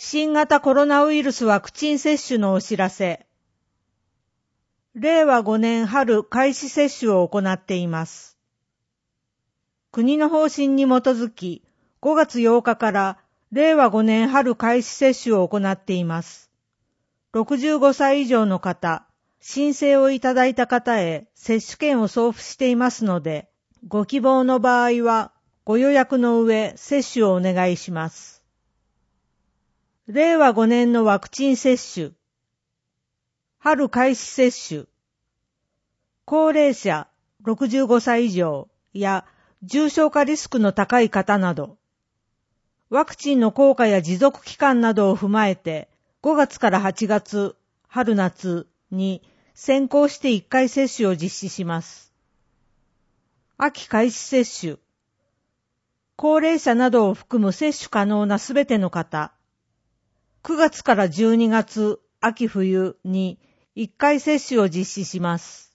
新型コロナウイルスワクチン接種のお知らせ。令和5年春開始接種を行っています。国の方針に基づき、5月8日から令和5年春開始接種を行っています。65歳以上の方、申請をいただいた方へ接種券を送付していますので、ご希望の場合はご予約の上接種をお願いします。令和5年のワクチン接種。春開始接種。高齢者65歳以上や重症化リスクの高い方など、ワクチンの効果や持続期間などを踏まえて、5月から8月、春夏に先行して1回接種を実施します。秋開始接種。高齢者などを含む接種可能なすべての方。9月から12月、秋冬に1回接種を実施します。